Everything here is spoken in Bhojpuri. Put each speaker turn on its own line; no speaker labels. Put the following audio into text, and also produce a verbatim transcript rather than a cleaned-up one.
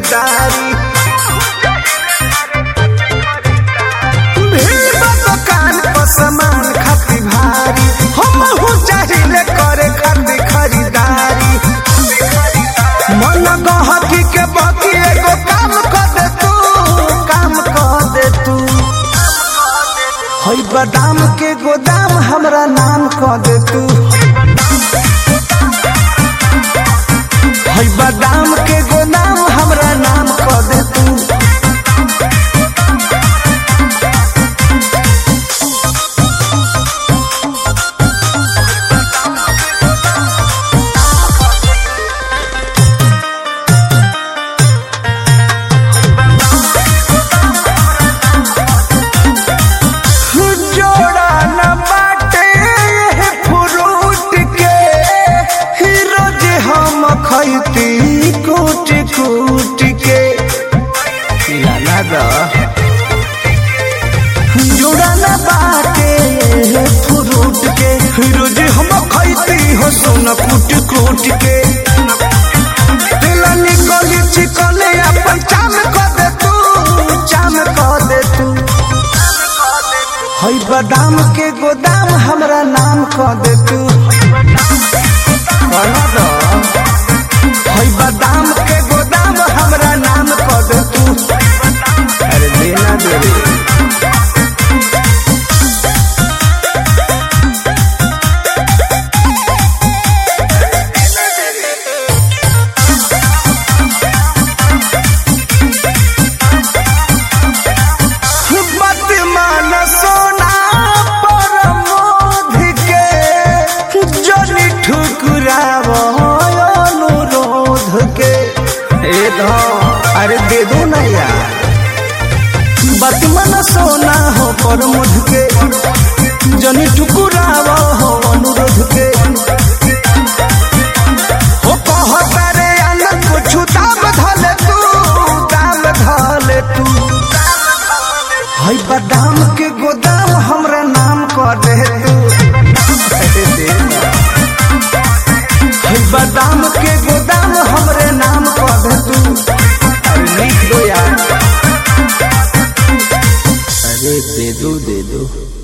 खरीदारी। भीड़ बा दुकान पर सामान खाती भारी, हमहू चाहिए करे खाती खरीदारी। मन गहकी के बाकी एगो काम कर दे तू, काम कर दे तू। हई बादाम के गोदाम हमरा नाम कर दे तू। हई बादाम के गोदाम हमरा नाम कर दे तू। कूट कूट के लाला दा जुड़ा न बाटे फ्रूट के, रोज हम खैती हो सोना कूट कूट के। दिल निकली चिकने अपन चाम कर दे तू, चाम कर दे तू। हई बादाम के गोदाम हमरा नाम कर दे तू। हई बादाम के गोदाम हमरा नाम कर दे तू। अरे देना दे रे। अरे दे दो ना यार, बतमन सोना हो पर मुझ के, जनी ठुकुरावा हो अनुरोध के। हो कहता रे आनंद कुछ दाम धले तू, दाम धले तू। हई बादाम के गोदाम हमरा नाम कर दे तू। हई बादाम के गोदाम हमरे नाम कर दे तू। लिख दो यार, अरे दे दो दे दो।